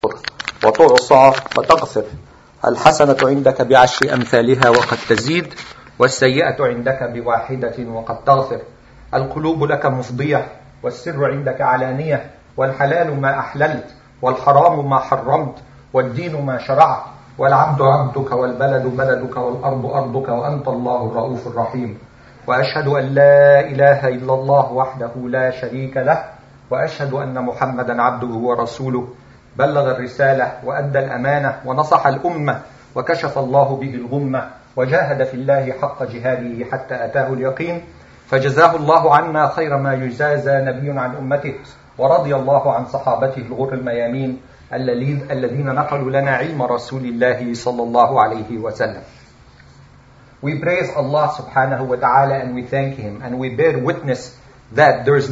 وتعصى وتغفر. الحسنة عندك بعشر أمثالها وقد تزيد، والسيئة عندك بواحدة وقد تغفر. القلوب لك مفضية، والسر عندك علانية، والحلال ما أحللت، والحرام ما حرمت، والدين ما شرعت، والعبد عبدك، والبلد بلدك، والأرض أرضك، وأنت الله الرؤوف الرحيم. وأشهد أن لا إله إلا الله وحده لا شريك له، وأشهد أن محمدا عبده ورسوله، بلغ الرسالة وأدى الأمانة ونصح الأمة، وكشف الله به الغمة، وجاهد في الله حق جهاده حتى أتاه اليقين، فجزاه الله عنا خير ما يجازى نبي عن أمته. ورضي الله عن صحابته الغر الميامين الذين نقلوا لنا علم رسول الله صلى الله عليه وسلم. We praise Allah subhanahu wa ta'ala and we thank Him, and we bear witness that there is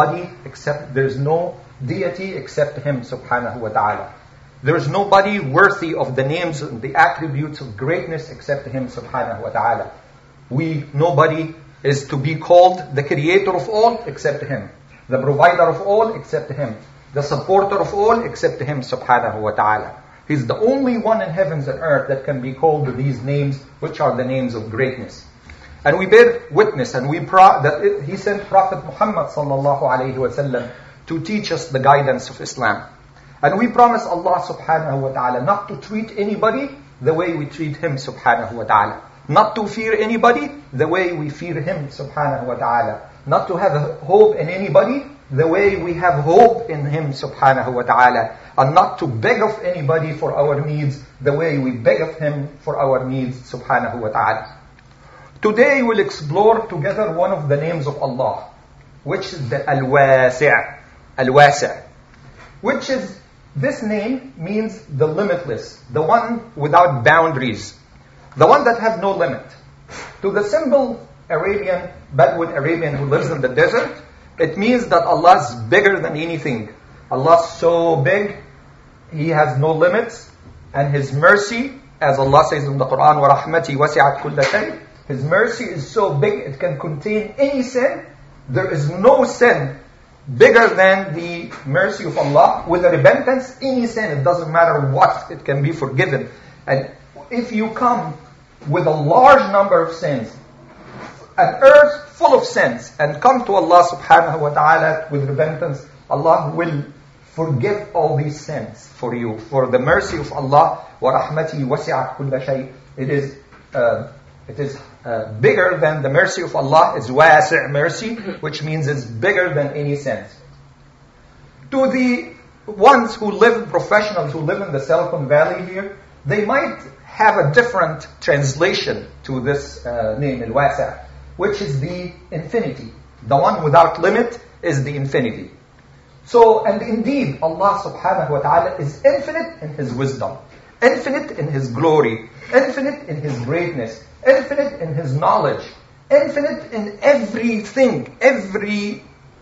no deity except Him subhanahu wa ta'ala. There is nobody worthy of the names and the attributes of greatness except Him subhanahu wa ta'ala. Nobody is to be called the creator of all except Him, the provider of all except Him, the supporter of all except Him subhanahu wa ta'ala. He's the only one in heavens and earth that can be called these names, which are the names of greatness. And we bear witness and that He sent Prophet Muhammad sallallahu alayhi wa sallam to teach us the guidance of Islam. And we promise Allah subhanahu wa ta'ala not to treat anybody the way we treat Him subhanahu wa ta'ala. Not to fear anybody the way we fear Him subhanahu wa ta'ala. Not to have hope in anybody the way we have hope in Him subhanahu wa ta'ala. And not to beg of anybody for our needs the way we beg of Him for our needs subhanahu wa ta'ala. Today we'll explore together one of the names of Allah, which is the Al-Wasi'. Al-Wasi'. Which is, this name means the limitless, the one without boundaries, the one that has no limit. To the simple Bedouin Arabian who lives in the desert, it means that Allah is bigger than anything. Allah is so big, He has no limits, and His mercy, as Allah says in the Quran, وَرَحْمَتِي وَسِعَتْ كُلَّ شَيْءٍ, His mercy is so big it can contain any sin. There is no sin bigger than the mercy of Allah. With a repentance, any sin, it doesn't matter what, it can be forgiven. And if you come with a large number of sins, an earth full of sins, and come to Allah subhanahu wa ta'ala with repentance, Allah will forgive all these sins for you. For the mercy of Allah, وَرَحْمَتِي وَسِعَتْ كُلَّ شَيْءٍ, it is bigger than the mercy of Allah. Is wasi' mercy, which means it's bigger than any sins. To the ones who live, professionals who live in the Silicon Valley here, they might have a different translation to this name, Al-Wasi', which is the infinity. The one without limit is the infinity. So, and indeed, Allah subhanahu wa ta'ala is infinite in His wisdom, infinite in His glory, infinite in His greatness, infinite in His knowledge, infinite in everything, every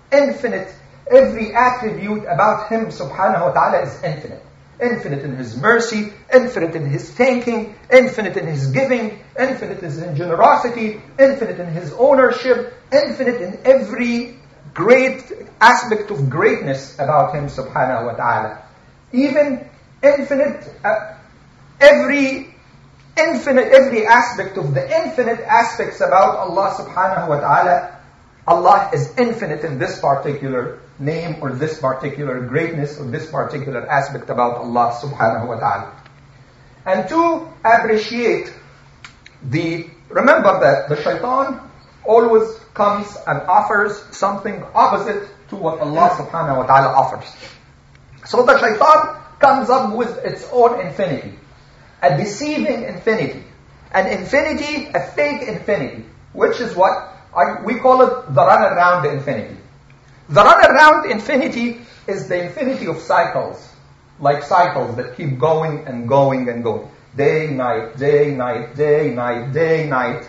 attribute about Him subhanahu wa ta'ala is infinite. Infinite in His mercy, infinite in His thanking, infinite in His giving, infinite in His generosity, infinite in His ownership, infinite in every great aspect of greatness about Him subhanahu wa ta'ala. Even infinite, every aspect of the infinite aspects about Allah subhanahu wa ta'ala, Allah is infinite in this particular name or this particular greatness or this particular aspect about Allah subhanahu wa ta'ala. And to appreciate remember that the shaitan always comes and offers something opposite to what Allah subhanahu wa ta'ala offers. So the shaitan comes up with its own infinity, a deceiving infinity, a fake infinity, which is what we call it the runaround infinity. The runaround infinity is the infinity of cycles, like cycles that keep going and going and going. Day, night, day, night, day, night, day, night.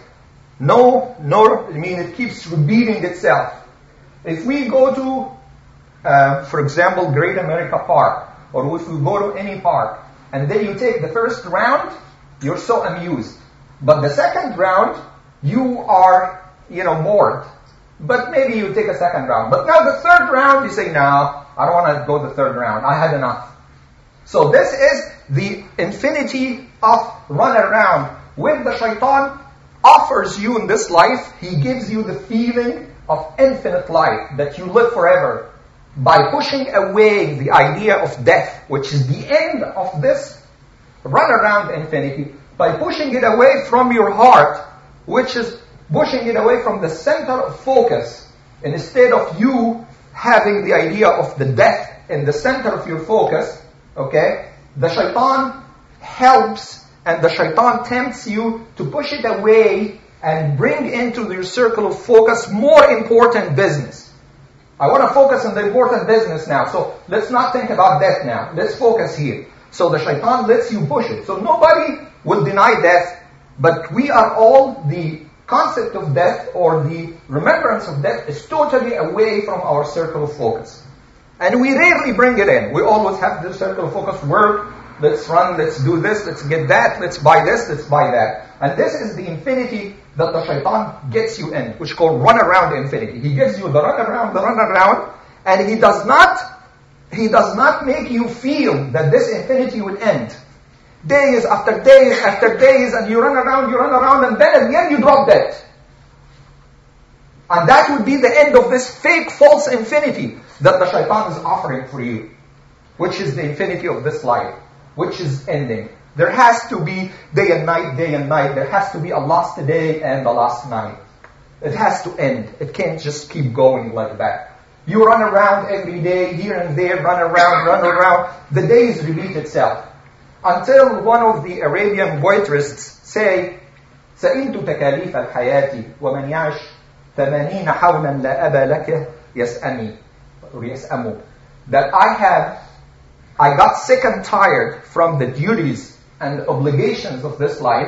It keeps repeating itself. If we go to, for example, Great America Park, or if we go to any park, and then you take the first round, you're so amused. But the second round, you are, bored. But maybe you take a second round. But now the third round, you say, no, I don't want to go the third round. I had enough. So this is the infinity of run around. When the shaitan offers you in this life, he gives you the feeling of infinite life, that you live forever. By pushing away the idea of death, which is the end of this run around infinity, by pushing it away from your heart, which is pushing it away from the center of focus, and instead of you having the idea of the death in the center of your focus, okay, the shaitan helps and the shaitan tempts you to push it away and bring into your circle of focus more important business. I want to focus on the important business now, so let's not think about death now. Let's focus here. So the shaitan lets you push it. So nobody will deny death, but we are all, the concept of death or the remembrance of death is totally away from our circle of focus. And we rarely bring it in. We always have the circle of focus, work, let's run, let's do this, let's get that, let's buy this, let's buy that. And this is the infinity that the shaitan gets you in, which is called run around infinity. He gives you the run around, and he does not make you feel that this infinity will end. Days after days after days, and you run around, and then at the end you drop dead. And that would be the end of this fake, false infinity that the shaitan is offering for you, which is the infinity of this life, which is ending. There has to be day and night, day and night. There has to be a lost day and a lost night. It has to end. It can't just keep going like that. You run around every day, here and there, run around. The days repeat itself. Until one of the Arabian voitrists say, سئلت تكاليف الحياة ومن يعش 80 حولا لا أبا لك يسأمي. That I got sick and tired from the duties and obligations of this life.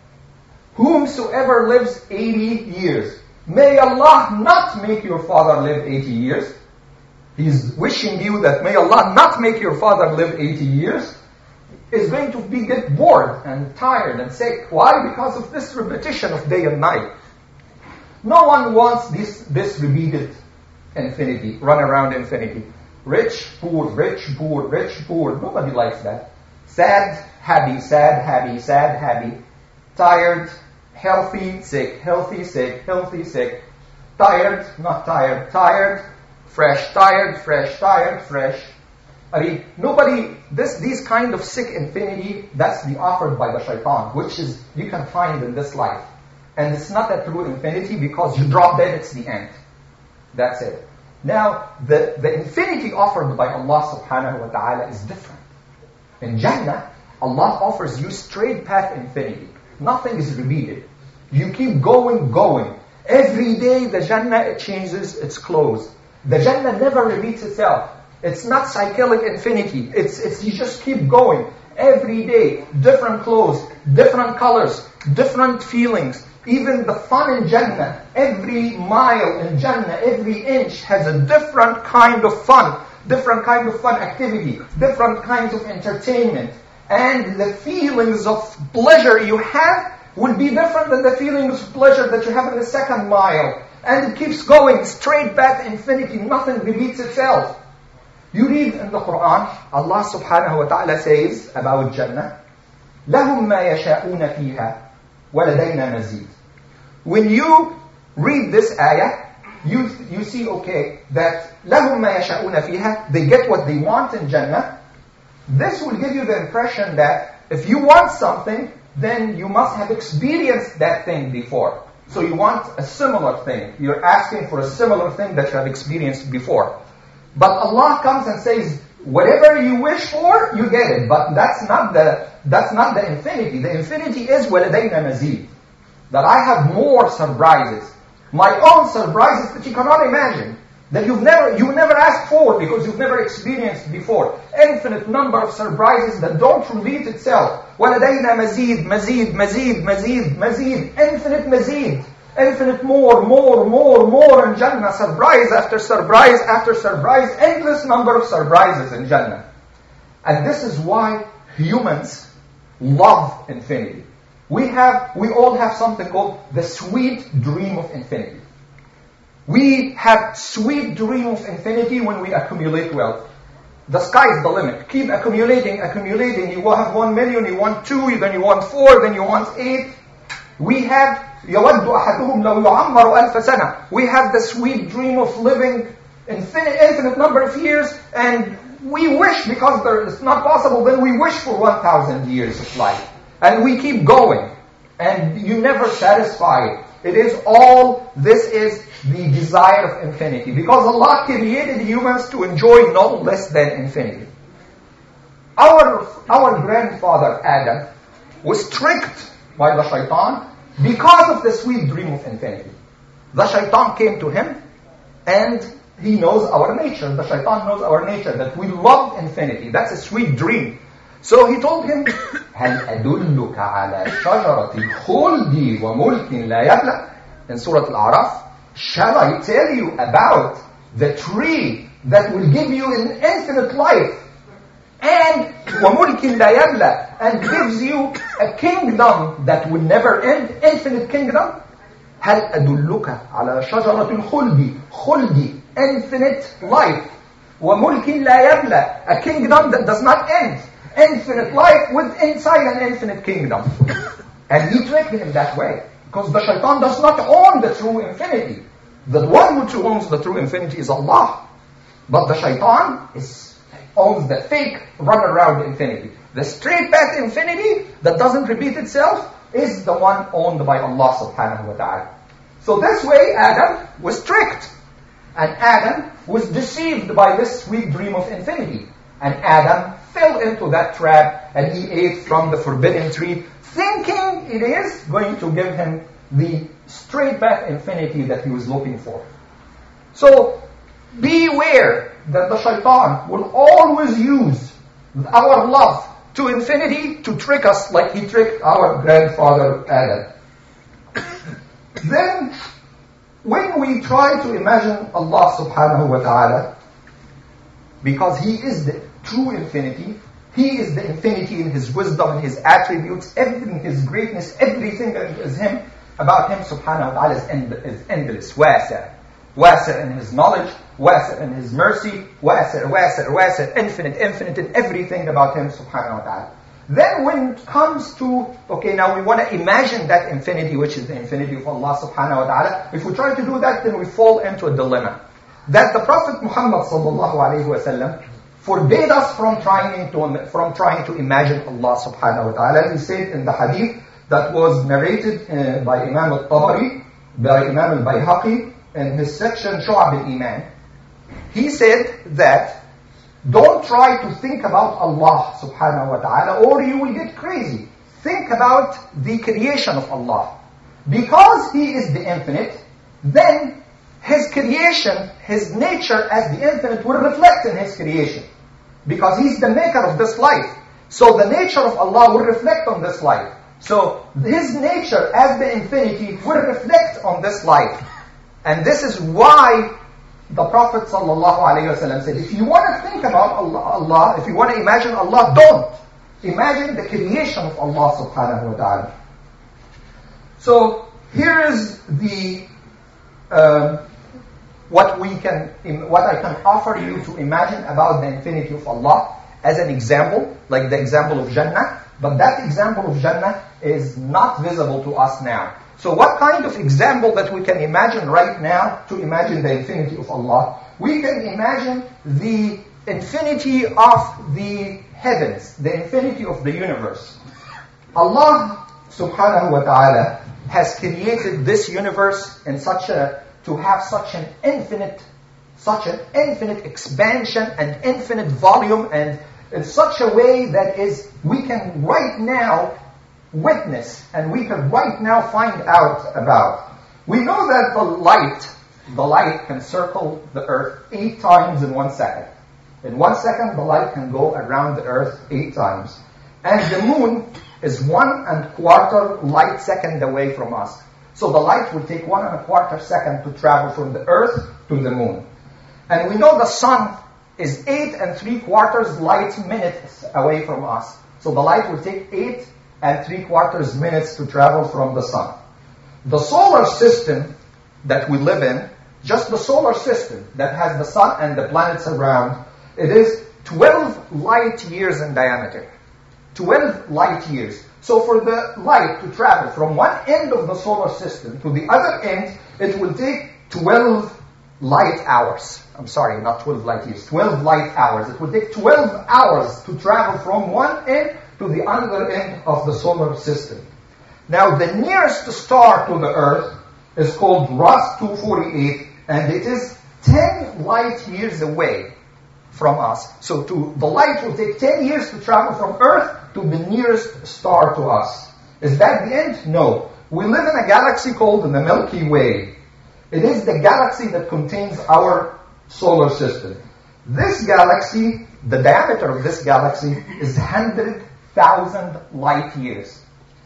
Whomsoever lives 80 years, may Allah not make your father live 80 years. He's wishing you that may Allah not make your father live 80 years. Is going to get bored and tired and sick. Why? Because of this repetition of day and night. No one wants this repeated infinity, run around infinity. Rich, poor, rich, poor, rich, poor. Nobody likes that. Sad, happy, sad, happy, sad, happy. Tired, healthy, sick, healthy, sick, healthy, sick. Tired, not tired, tired, fresh, tired, fresh, tired, fresh. I mean, nobody, these kind of sick infinity, that's the offered by the shaitan, which is, you can find in this life. And it's not a true infinity because you drop dead, it's the end. That's it. Now, the infinity offered by Allah subhanahu wa ta'ala is different. In Jannah, Allah offers you straight path infinity. Nothing is repeated. You keep going. Every day the Jannah changes its clothes. The Jannah never repeats itself. It's not cyclic infinity. It's you just keep going. Every day, different clothes, different colors, different feelings. Even the fun in Jannah, every mile in Jannah, every inch has a different kind of fun, different kind of fun activity, different kinds of entertainment. And the feelings of pleasure you have will be different than the feelings of pleasure that you have in the second mile. And it keeps going, straight path infinity, nothing repeats itself. You read in the Quran, Allah subhanahu wa ta'ala says about Jannah, لَهُمْ مَا يَشَاءُونَ فِيهَا وَلَدَيْنَا مَزِيدٌ. When you read this ayah, you see, okay, that لَهُمْ مَا يَشَاءُونَ فِيهَا, they get what they want in Jannah. This will give you the impression that if you want something, then you must have experienced that thing before. So you want a similar thing. You're asking for a similar thing that you have experienced before. But Allah comes and says, whatever you wish for, you get it. But that's not the infinity. The infinity is وَلَدَيْنَا مَزِيدٌ. That I have more surprises. My own surprises that you cannot imagine. That you never asked for because you've never experienced before. Infinite number of surprises that don't repeat itself. وَلَدَيْنَا مَزِيدٌ, مَزِيدٌ, مَزِيدٌ, مَزِيدٌ, مَزِيدٌ. Infinite mazid. Infinite more in Jannah. Surprise after surprise after surprise. Endless number of surprises in Jannah. And this is why humans love infinity. We all have something called the sweet dream of infinity. We have sweet dream of infinity when we accumulate wealth. The sky is the limit. Keep accumulating. You will have 1 million, you want 2, then you want 4, then you want 8. We have يود أحدهم لو يعمر ألف سنة. We have the sweet dream of living infinite number of years, and we wish, because it's not possible, then we wish for 1,000 years of life. And we keep going. And you never satisfy. This is the desire of infinity. Because Allah created humans to enjoy no less than infinity. Our grandfather Adam was tricked by the shaitan because of the sweet dream of infinity. The shaitan came to him, and he knows our nature. The shaitan knows our nature, that we love infinity. That's a sweet dream. So he told him, هل أدلك على شجرة الخلد وملك لا يبلى? In Surah Al-A'raf, shall I tell you about the tree that will give you an infinite life, and وملك لا يبلى, and gives you a kingdom that will never end, infinite kingdom? هل أدلك على شجرة الخلد, خلد, infinite life, وملك لا يبلى, a kingdom that does not end, infinite life with inside an infinite kingdom. And he tricked him that way, because the shaitan does not own the true infinity. The one who owns the true infinity is Allah. But the shaitan owns the fake run around infinity. The straight path infinity that doesn't repeat itself is the one owned by Allah subhanahu wa ta'ala. So this way Adam was tricked. And Adam was deceived by this sweet dream of infinity. And Adam fell into that trap, and he ate from the forbidden tree, thinking it is going to give him the straight path infinity that he was looking for. So beware that the shaitan will always use our love to infinity to trick us like he tricked our grandfather Adam. Then, when we try to imagine Allah subhanahu wa ta'ala, because He is the true infinity, He is the infinity in His wisdom and His attributes, everything, His greatness, everything that is Him, about Him subhanahu wa ta'ala is endless. Wasi' in His knowledge, wasi' in His mercy, wasi', infinite in everything about Him subhanahu wa ta'ala. Then when it comes to, now we want to imagine that infinity, which is the infinity of Allah subhanahu wa ta'ala. If we try to do that, then we fall into a dilemma. That the Prophet Muhammad sallallahu alayhi wa sallam forbade us from trying to imagine Allah subhanahu wa ta'ala. He said in the hadith that was narrated by Imam al-Tabari, by Imam al-Bayhaqi, in his section Shu'ab al-Iman, he said that don't try to think about Allah subhanahu wa ta'ala, or you will get crazy. Think about the creation of Allah. Because He is the infinite, then His creation, His nature as the infinite will reflect in His creation. Because He's the maker of this life. So the nature of Allah will reflect on this life. So His nature as the infinity will reflect on this life. And this is why the Prophet ﷺ said, if you want to think about Allah, if you want to imagine Allah, don't. Imagine the creation of Allah subhanahu wa ta'ala. So here is the what I can offer you to imagine about the infinity of Allah as an example, like the example of Jannah. But that example of Jannah is not visible to us now. So what kind of example that we can imagine right now to imagine the infinity of Allah? We can imagine the infinity of the heavens, the infinity of the universe. Allah subhanahu wa ta'ala has created this universe in to have such an infinite expansion and infinite volume, and in such a way that we can right now witness, and we can right now find out about. We know that the light can circle the earth 8 times in 1 second. In 1 second, the light can go around the earth 8 times. And the moon is 1 1/4 light second away from us. So the light will take 1 1/4 second to travel from the earth to the moon. And we know the sun is 8 3/4 light minutes away from us. So the light will take 8 3/4 minutes to travel from the sun. The solar system that we live in, just the solar system that has the sun and the planets around, it is 12 light years in diameter. 12 light years. So for the light to travel from one end of the solar system to the other end, it will take 12 light hours. I'm sorry, not 12 light years, 12 light hours. It will take 12 hours to travel from one end to the other end of the solar system. Now, the nearest star to the Earth is called Ross 248, and it is 10 light years away from us. So the light will take 10 years to travel from Earth to the nearest star to us. Is that the end? No. We live in a galaxy called the Milky Way. It is the galaxy that contains our solar system. This galaxy, the diameter of this galaxy is 100,000 light years.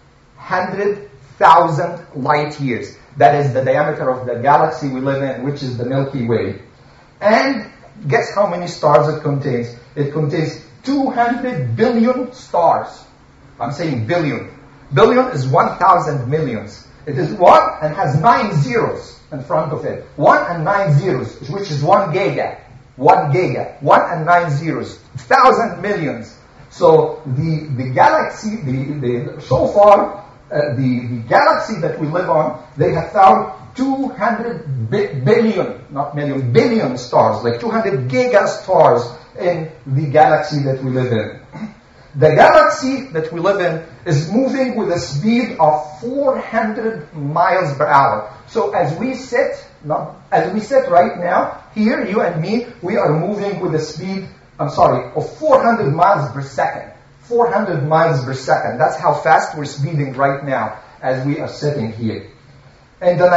100,000 light years. That is the diameter of the galaxy we live in, which is the Milky Way. And guess how many stars it contains? It contains 200 billion stars. I'm saying billion. Billion is 1,000 millions. It is 1 and has 9 zeros in front of it. 1 and 9 zeros, which is 1 giga. 1 giga. 1 and 9 zeros. 1,000 millions. So the galaxy, so far, the galaxy that we live on, they have found 200 billion, not million, billion stars, like 200 giga stars in the galaxy that we live in. The galaxy that we live in is moving with a speed of 400 miles per hour. So as we sit right now, here, you and me, we are moving with a speed, of 400 miles per second. 400 miles per second. That's how fast we're speeding right now as we are sitting here. In the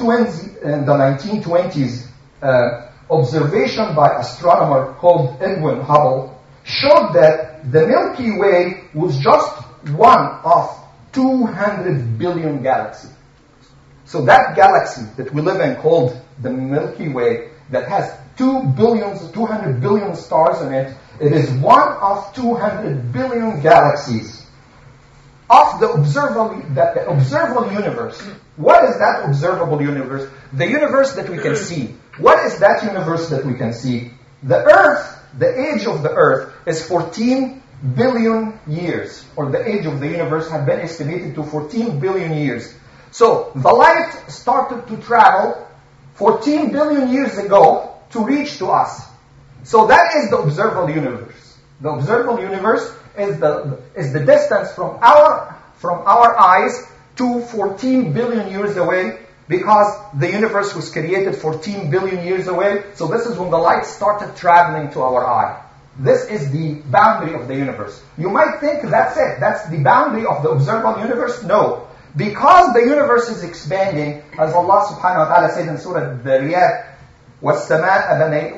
1920s, observation by astronomer called Edwin Hubble showed that the Milky Way was just one of 200 billion galaxies. So that galaxy that we live in called the Milky Way, that has 200 billion stars in it, it is one of 200 billion galaxies of the observable universe. What is that observable universe? The universe that we can see. What is that universe that we can see? The Earth, the age of the Earth is 14 billion years, or the age of the universe has been estimated to 14 billion years. So the light started to travel 14 billion years ago to reach to us. So that is the observable universe. The observable universe is the distance from our eyes to 14 billion years away, because the universe was created 14 billion years away. So this is when the light started traveling to our eye. This is the boundary of the universe. You might think that's it. That's the boundary of the observable universe. No. Because the universe is expanding, as Allah subhanahu wa ta'ala said in Surah Dhariyat, وَالسَّمَاءَ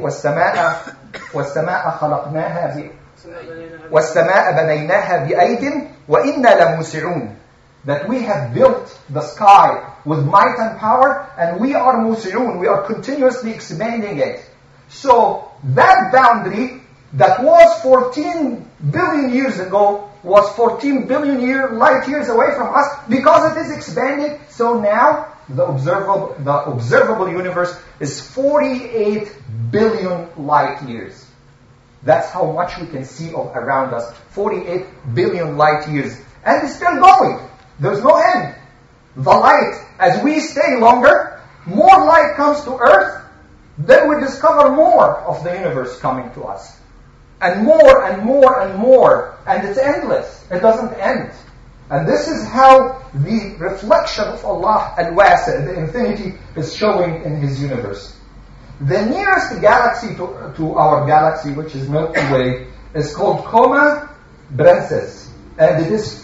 بَنَيْنَاهَا بِأَيْدٍ وَإِنَّا لَمُوسِعُونَ. That we have built the sky with might and power, and we are musi'un, we are continuously expanding it. So that boundary that was 14 billion years ago was 14 billion light years away from us, because it is expanding. So now the observable universe is 48 billion light years. That's how much we can see around us. 48 billion light years. And it's still going. There's no end. The light, as we stay longer, more light comes to Earth, then we discover more of the universe coming to us. And more and more and more. And it's endless. It doesn't end. And this is how the reflection of Allah al-Wasi', the infinity, is showing in His universe. The nearest galaxy to our galaxy, which is Milky Way, is called Coma Berenices. And it is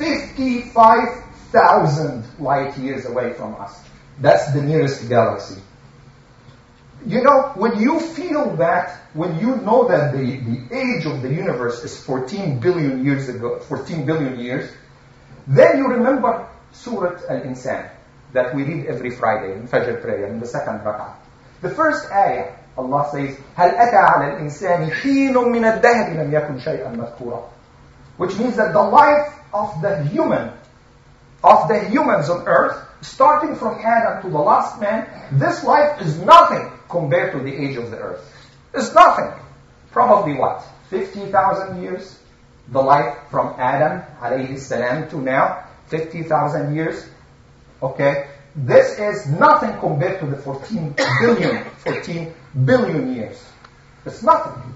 55,000 light years away from us. That's the nearest galaxy. You know, when you feel that, when you know that the age of the universe is 14 billion years ago, 14 billion years, then you remember Surah Al-Insan that we read every Friday in Fajr prayer, in the second rak'ah. The first ayah, Allah says, هَلْ أَتَى عَلَى الْإِنسَانِ حِينٌ مِّنَ الدَّهْرِ لَمْ يَكُنْ شَيْئًا مَذْكُورًا. Which means that the life of the humans on earth, starting from Adam to the last man, this life is nothing compared to the age of the earth. It's nothing. Probably what? 50,000 years. The life from Adam alayhi salam to now, 50,000 years. Okay? This is nothing compared to the 14 billion years. It's nothing.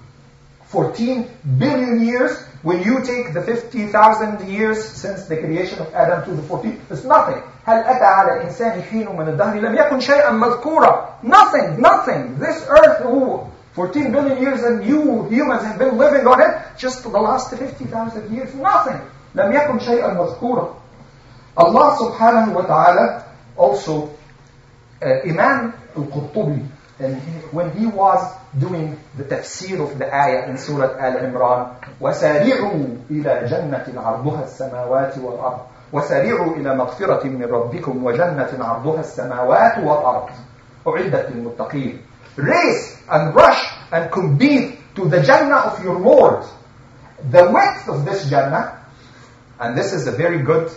14 billion years, when you take the 50,000 years since the creation of Adam to the 14, it's nothing. هل أتى على الإنسان حين من الدهر لم يكن شيئا مذكورا. Nothing. This earth, 14 billion years and you humans have been living on it just for the last 50,000 years. Nothing. لم يكن شيئا مذكورا. Allah subhanahu wa ta'ala also, Imam al-Qurtubi, and when he was doing the tafsir of the ayah in Surah Al-Imran, وَسَارِعُوا إِلَى جَنَّةٍ عَرْضُهَا السَّمَاوَاتِ وَالْأَرْضِ وَسَارِعُوا إِلَى مَغْفِرَةٍ مِّن رَبِّكُمْ وَجَنَّةٍ عَرْضُهَا السَّمَاوَاتُ وَالْأَرْضِ أُعِدَّتْ لِلْمُتَّقِينَ. Race and rush and compete to the Jannah of your Lord. The width of this Jannah, and this is a very good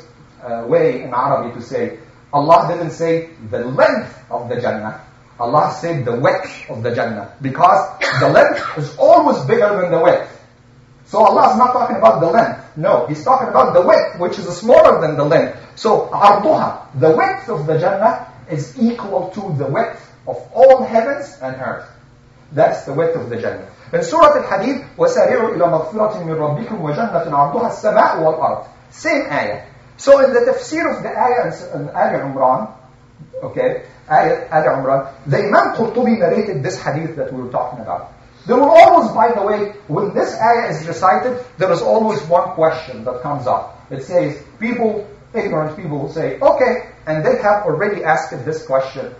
way in Arabic to say, Allah didn't say the length of the Jannah. Allah said the width of the Jannah, because the length is always bigger than the width. So Allah is not talking about the length. No, He's talking about the width, which is smaller than the length. So عرضها, the width of the Jannah, is equal to the width of all heavens and earth. That's the width of the Jannah. In Surah Al-Hadid, وَسَارِعُوا إِلَى مَغْفِرَةٍ مِّن رَبِّكُمْ وَجَنَّةٍ عَرْضُهَا السَّمَاءُ وَالْأَرْضِ. Same ayah. So in the tafsir of the ayah in Al-Imran, okay, Al-Imran, the Imam Qurtubi narrated this hadith that we were talking about. There will always, by the way, when this ayah is recited, there is always one question that comes up. It says, ignorant people will say, okay, and they have already asked this question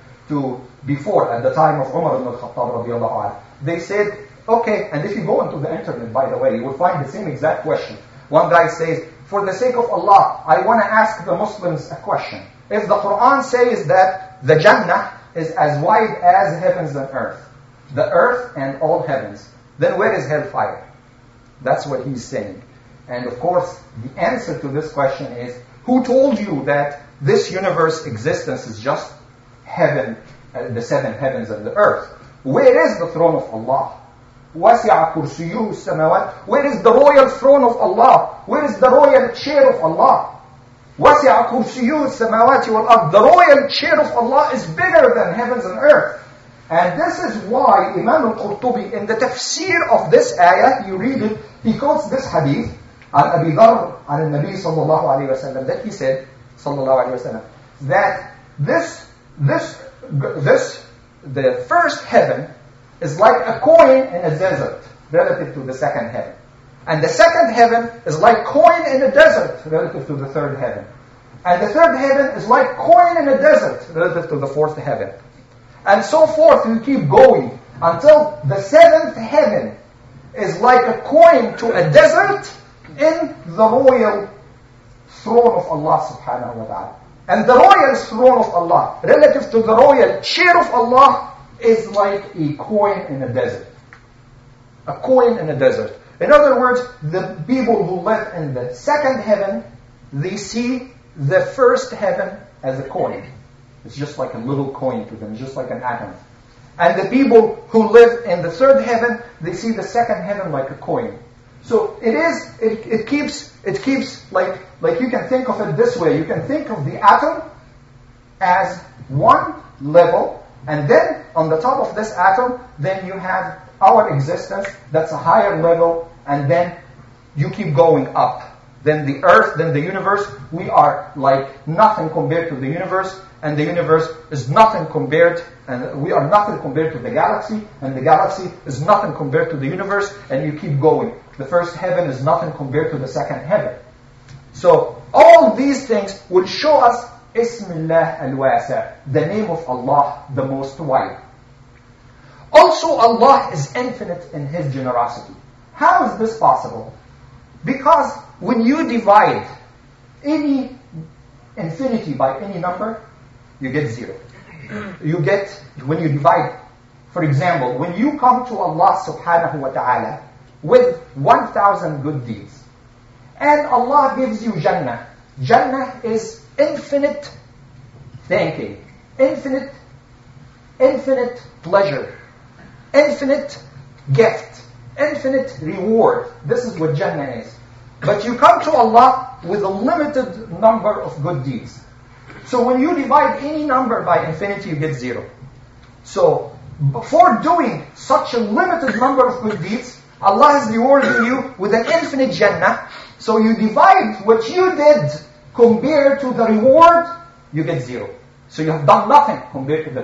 before, at the time of Umar ibn al-Khattab radiallahu anhu. They said, okay, and if you go into the internet, by the way, you will find the same exact question. One guy says, for the sake of Allah, I want to ask the Muslims a question. If the Quran says that the Jannah is as wide as heavens and earth, the earth and all heavens, then where is hellfire? That's what he's saying. And of course, the answer to this question is, who told you that this universe existence is just heaven, the seven heavens and the earth? Where is the throne of Allah? وَسِعَ كُرْسِيُّهُ السَّمَاوَاتِ. Where is the royal throne of Allah? Where is the royal chair of Allah? وَسِعَ كُرْسِيُّهُ السَّمَاوَاتِ وَالْأَرْضِ. The royal chair of Allah is bigger than heavens and earth. And this is why Imam al-Qurtubi, in the tafsir of this ayah, you read it, he quotes this hadith, عن أبي ذر عن النبي صلى الله عليه وسلم, that he said, صلى الله عليه وسلم, that the first heaven is like a coin in a desert relative to the second heaven. And the second heaven is like coin in a desert relative to the third heaven. And the third heaven is like coin in a desert relative to the fourth heaven. And so forth, you keep going until the seventh heaven is like a coin to a desert in the royal throne of Allah subhanahu wa ta'ala. And the royal throne of Allah relative to the royal chair of Allah is like a coin in a desert. A coin in a desert. In other words, the people who live in the second heaven, they see the first heaven as a coin. It's just like a little coin to them, just like an atom. And the people who live in the third heaven, they see the second heaven like a coin. So it keeps like you can think of it this way. You can think of the atom as one level, and then on the top of this atom, then you have our existence, that's a higher level, and then you keep going up. Then the earth, then the universe, we are like nothing compared to the universe, and the universe is nothing compared, and we are nothing compared to the galaxy, and the galaxy is nothing compared to the universe, and you keep going. The first heaven is nothing compared to the second heaven. So all these things will show us Ismillah al-Wasi', the name of Allah, the most wide. Also, Allah is infinite in His generosity. How is this possible? Because when you divide any infinity by any number, you get zero. When you divide, for example, when you come to Allah subhanahu wa ta'ala with 1,000 good deeds, and Allah gives you Jannah. Jannah is infinite thanking, infinite pleasure, infinite gift, infinite reward. This is what Jannah is. But you come to Allah with a limited number of good deeds. So when you divide any number by infinity, you get 0. So before doing such a limited number of good deeds, Allah is rewarding you with an infinite Jannah. So you divide what you did compared to the reward, you get 0. So you have done nothing compared to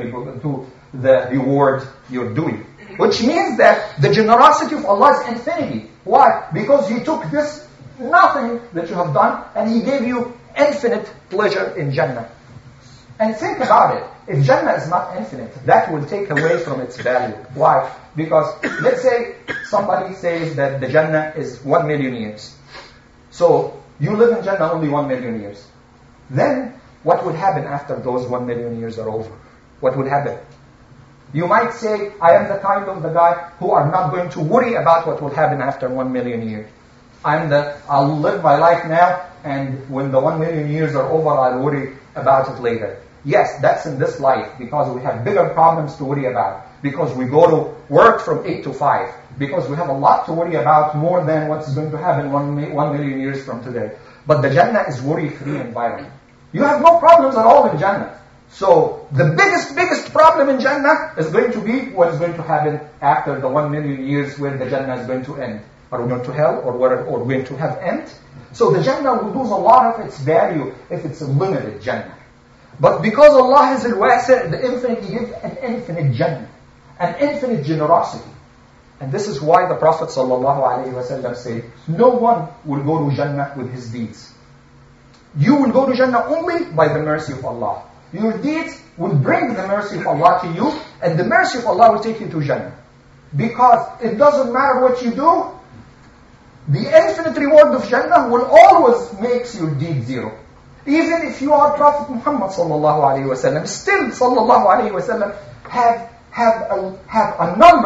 the reward you're doing. Which means that the generosity of Allah is infinity. Why? Because He took this nothing that you have done and He gave you infinite pleasure in Jannah. And think about it. If Jannah is not infinite, that will take away from its value. Why? Because let's say somebody says that the Jannah is 1 million years. So you live in Jannah only 1 million years. Then what would happen after those 1 million years are over? What would happen? You might say, I am the kind of the guy who are not going to worry about what will happen after 1 million years. I'll live my life now, and when the 1 million years are over, I'll worry about it later. Yes, that's in this life, because we have bigger problems to worry about. Because we go to work from 8 to 5. Because we have a lot to worry about, more than what's going to happen 1 million years from today. But the Jannah is worry-free environment. You have no problems at all in Jannah. So the biggest problem in Jannah is going to be what is going to happen after the 1 million years when the Jannah is going to end. Are we going to hell or going to have end? So the Jannah will lose a lot of its value if it's a limited Jannah. But because Allah is al-Wasi', the infinite, He gives an infinite Jannah, an infinite generosity. And this is why the Prophet ﷺ said, no one will go to Jannah with his deeds. You will go to Jannah only by the mercy of Allah. Your deeds will bring the mercy of Allah to you, and the mercy of Allah will take you to Jannah. Because it doesn't matter what you do, the infinite reward of Jannah will always make your deed 0. Even if you are Prophet Muhammad ﷺ, still ﷺ have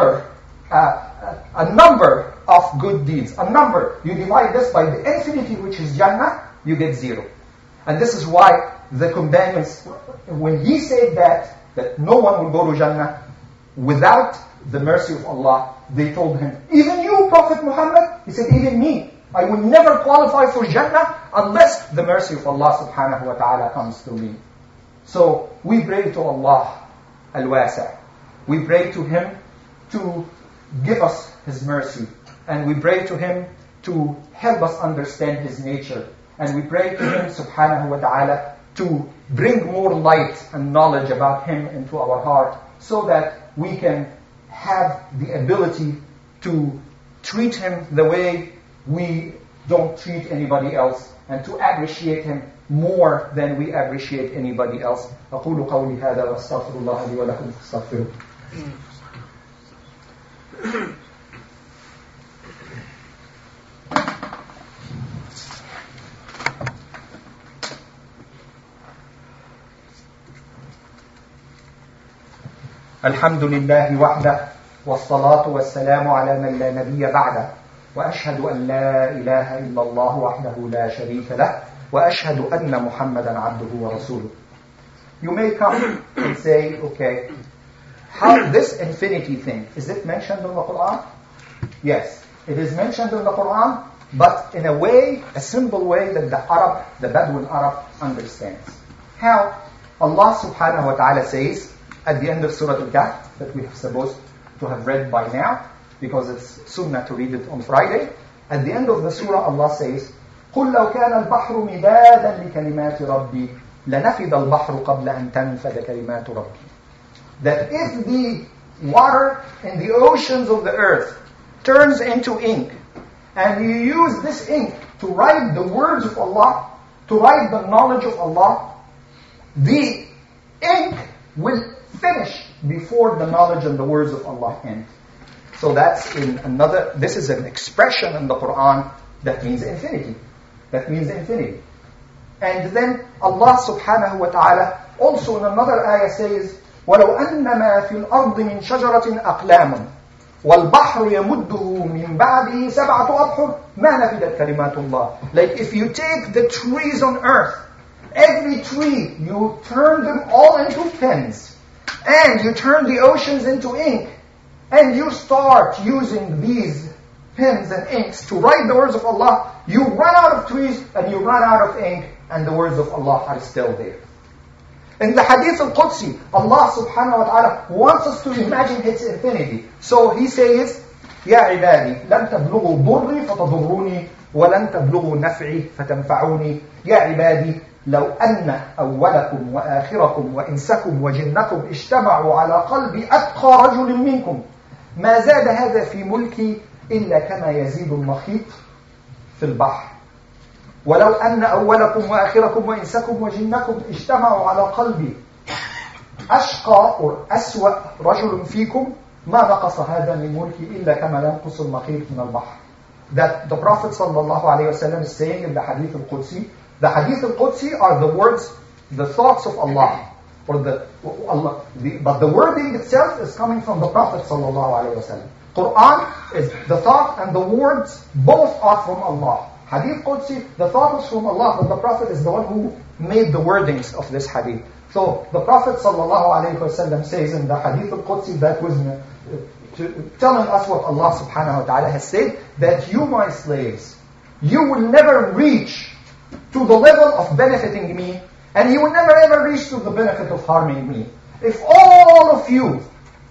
a number of good deeds. A number. You divide this by the infinity, which is Jannah, you get 0. And this is why the companions, when he said that no one will go to Jannah without the mercy of Allah, they told him, even you, Prophet Muhammad? He said, even me. I will never qualify for Jannah unless the mercy of Allah subhanahu wa ta'ala comes to me. So we pray to Allah al-Wasi'. We pray to Him to give us His mercy. And we pray to Him to help us understand His nature. And we pray to Him subhanahu wa ta'ala to bring more light and knowledge about Him into our heart, so that we can have the ability to treat Him the way we don't treat anybody else, and to appreciate Him more than we appreciate anybody else. أقول قولي هذا وأستغفر الله لي ولكم فاستغفروه. الحمد لله وحده والصلاة والسلام على من لا نبي بعده وأشهد أن لا إله إلا الله وحده لا شريك له وأشهد أن محمدا عبده ورسوله. You may come and say, okay, how this infinity thing, is it mentioned in the Quran? Yes, it is mentioned in the Quran, but in a way, a simple way that the Bedouin Arab understands. How? Allah subhanahu wa ta'ala says at the end of Surah Al-Kahf, that we are supposed to have read by now, because it's sunnah to read it on Friday. At the end of the surah, Allah says, قُلْ لَوْ كَانَ الْبَحْرُ مِدَادًا لِكَلِمَاتِ رَبِّي لَنَفِدَ الْبَحْرُ قَبْلَ أَن تَنْفَدَ كَلِمَاتُ رَبِّي. That if the water in the oceans of the earth turns into ink, and you use this ink to write the words of Allah, to write the knowledge of Allah, the ink will finish before the knowledge and the words of Allah end. So that's this is an expression in the Quran that means infinity. That means infinity. And then Allah subhanahu wa ta'ala also in another ayah says, وَلَوْ أَنَّمَا فِي الْأَرْضِ مِنْ شَجَرَةٍ أَقْلَامٌ وَالْبَحْرُ يَمُدُّهُ مِنْ بَعْدِهِ سَبْعَةُ أَبْحُرٍ مَا نَفِدَتْ كَلِمَاتُ اللَّهِ. Like if you take the trees on earth, every tree, you turn them all into pens, and you turn the oceans into ink, and you start using these pens and inks to write the words of Allah, you run out of trees and you run out of ink, and the words of Allah are still there. In the Hadith al-Qudsi, Allah subhanahu wa ta'ala wants us to imagine its infinity. So He says, يا عبادي لن تبلغوا ضري فتضروني ولن تبلغوا نفعي فتنفعوني. يا عبادي لو أن أولكم وآخركم وإنسكم وجنكم اجتمعوا على قلب أتقى رجل منكم ما زاد هذا في ملكي إلا كما يزيد المخيط في البحر. ولو أن أولكم وآخركم وإنسكم وجنكم اجتمعوا على قلب أشقى أو أسوأ رجل فيكم ما نقص هذا من ملكي إلا كما ينقص المخيط من البحر. That the Prophet sallallahu alayhi wasallam is saying in the Hadith al-Qudsi. The Hadith al-Qudsi are the words, the thoughts of Allah, or but the wording itself is coming from the Prophet sallallahu alayhi wasallam. Quran is the thought and the words, both are from Allah. Hadith Qudsi, the thought is from Allah, but the Prophet is the one who made the wordings of this hadith. So the Prophet sallallahu alayhi wasallam says in the Hadith al-Qudsi that was telling us what Allah subhanahu wa ta'ala has said, that you, my slaves, you will never reach to the level of benefiting me, and you will never ever reach to the benefit of harming me. If all of you,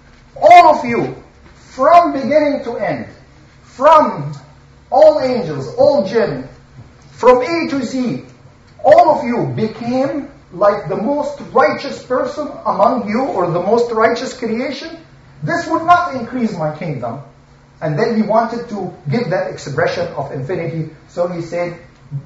from beginning to end, from all angels, all jinn, from A to Z, all of you became like the most righteous person among you, or the most righteous creation, this would not increase my kingdom. And then he wanted to give that expression of infinity. So he said,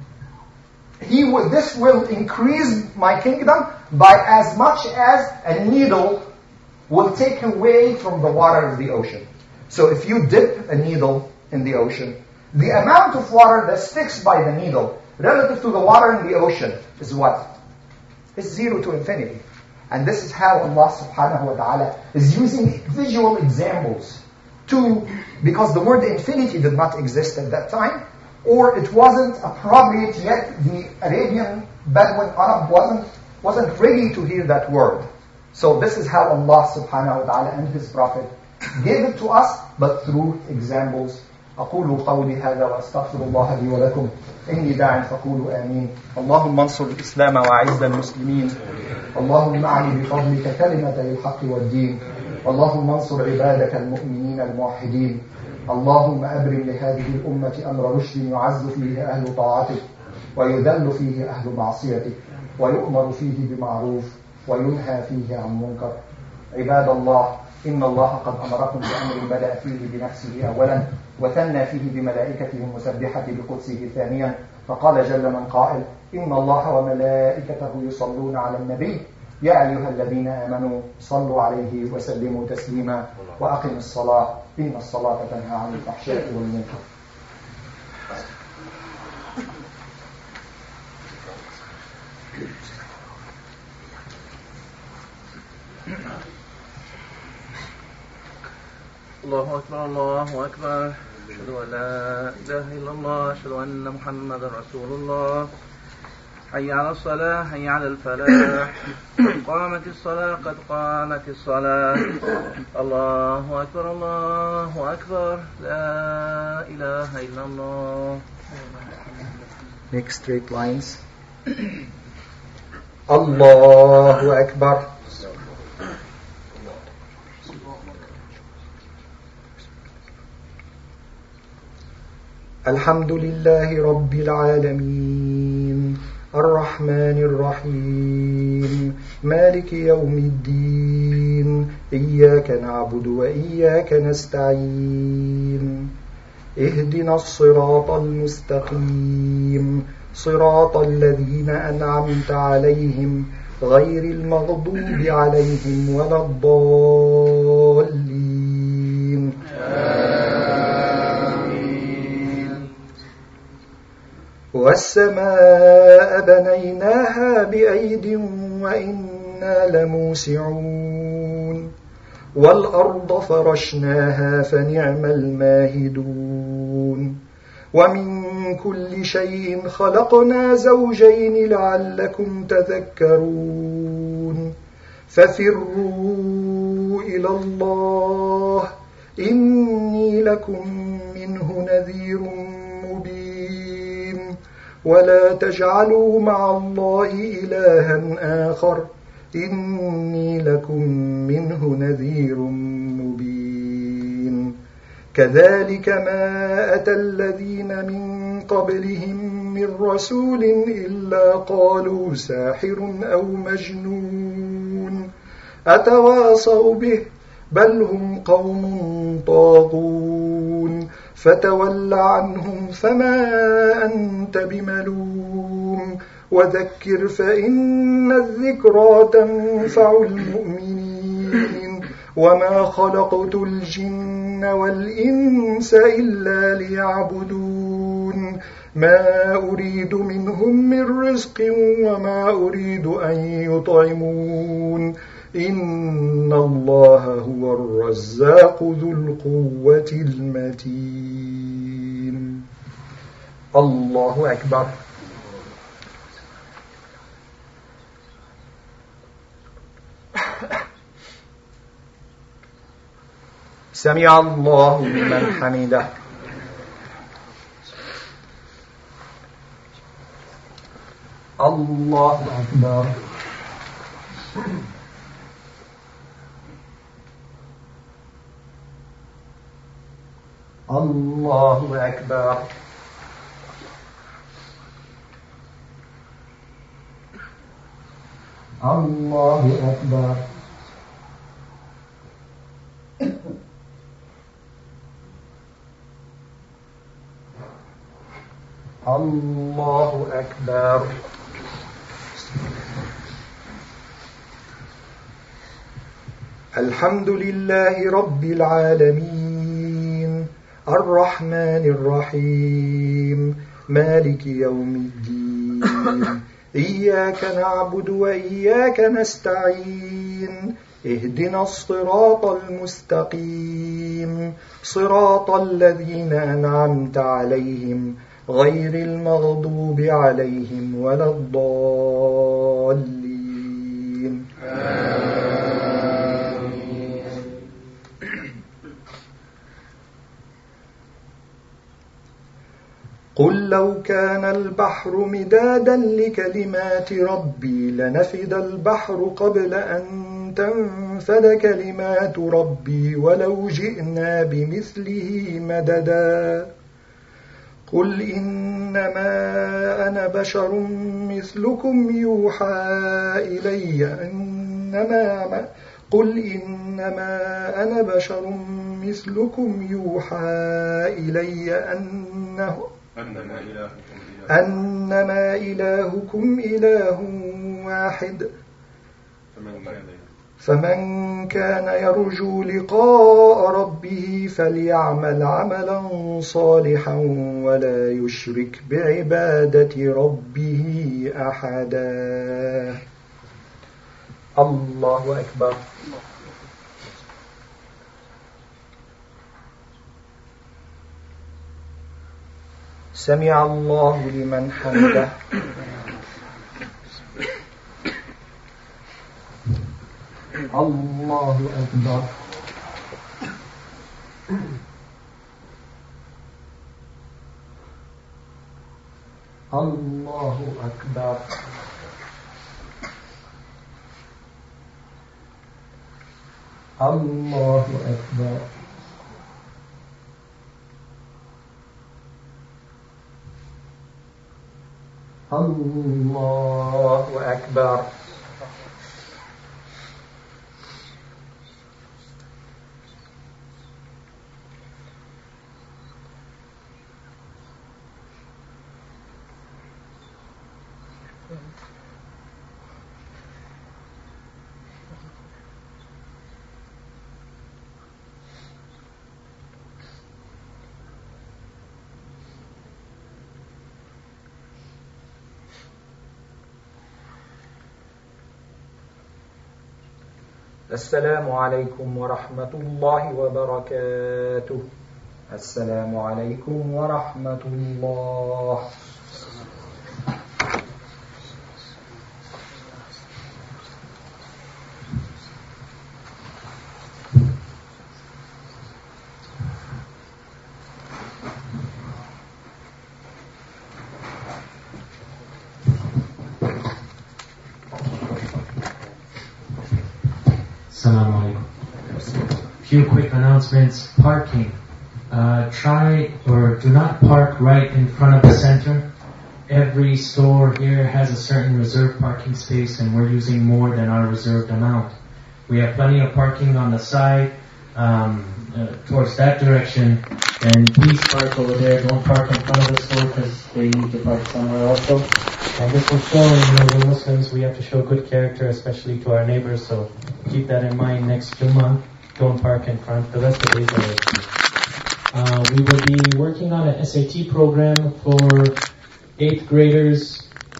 this will increase my kingdom by as much as a needle will take away from the water of the ocean. So if you dip a needle in the ocean, the amount of water that sticks by the needle relative to the water in the ocean is what? It's 0 to infinity. And this is how Allah subhanahu wa ta'ala is using visual examples because the word infinity did not exist at that time, or it wasn't appropriate yet. The Arabian Bedouin Arab wasn't ready to hear that word. So this is how Allah subhanahu wa ta'ala and His Prophet gave it to us, but through examples. أقول قولي هذا وأستغفر الله لي ولكم إني داع فقولوا آمين. اللهم انصر الإسلام وأعز المسلمين. اللهم أعلي بفضلك كلمة الحق والدين. اللهم انصر عبادك المؤمنين الموحدين. اللهم أبرم لهذه الأمة أمر رشد يعز فيه أهل طاعتك ويذل فيه أهل معصيتك ويؤمر فيه بمعروف وينهى فيه عن منكر. عباد الله، إن الله قد أمركم بأمر بدأ فيه بنفسه أولا وثنى فيه بملائكته المسبحة بقدسه ثانيا، فقال جل من قائل: إن الله وملائكته يصلون على النبي يا أيها الذين آمنوا صلوا عليه وسلموا تسليما وأقم الصلاة إن الصلاة تنهى عن الفحشاء والمنكر. الله أكبر الله أكبر. أشهد أن لا إله إلا الله، أشهد أن محمدا رسول الله. حي على الصلاة، حي على الفلاح، قامت الصلاة، قد قامت الصلاة. الله أكبر الله أكبر، لا إله إلا الله. Make straight lines. الله أكبر. الحمد لله رب العالمين الرحمن الرحيم مالك يوم الدين إياك نعبد وإياك نستعين اهدنا الصراط المستقيم صراط الذين أنعمت عليهم غير المغضوب عليهم ولا الضالين. والسماء بنيناها بأيد وإنا لموسعون والأرض فرشناها فنعم الماهدون ومن كل شيء خلقنا زوجين لعلكم تذكرون ففروا إلى الله إني لكم منه نذير مبين ولا تجعلوا مع الله إلها آخر إني لكم منه نذير مبين كذلك ما أتى الذين من قبلهم من رسول إلا قالوا ساحر أو مجنون أتواصوا به بل هم قوم طاغون فتول عنهم فما أنت بملوم وذكر فإن الذكرى تنفع المؤمنين وما خلقت الجن والإنس إلا ليعبدون ما أريد منهم من رزق وما أريد أن يطعمون إن الله هو الرزاق ذو القوة المتين. الله أكبر. سمع الله لمن حمده. الله أكبر. الله أكبر. الله أكبر. الله أكبر. الحمد لله رب العالمين الرحمن الرحيم مالك يوم الدين إياك نعبد وإياك نستعين اهدنا الصراط المستقيم صراط الذين أنعمت عليهم غير المغضوب عليهم ولا الضالين. قل لو كان البحر مدادا لكلمات ربي لنفد البحر قبل أن تنفد كلمات ربي ولو جئنا بمثله مددا. قل إنما أنا بشر مثلكم يوحى إلي أنما إلهكم إله واحد فمن كان يرجو لقاء ربه فليعمل عملا صالحا ولا يشرك بعبادة ربه أحدا. الله أكبر. سمع الله لمن حمده. الله أكبر. الله أكبر. الله أكبر. الله أكبر. السلام عليكم ورحمة الله وبركاته. السلام عليكم ورحمة الله. Assalamu alaikum. Few quick announcements. Parking. Try or do not park right in front of the center. Every store here has a certain reserved parking space, and we're using more than our reserved amount. We have plenty of parking on the side towards that direction, and please park over there. Don't park in front of the store because they need to park somewhere also. And this will show, we're Muslims, we have to show good character, especially to our neighbors, so keep that in mind next Jummah. Don't park in front. The rest of the days are okay. We will be working on an SAT program for 8th graders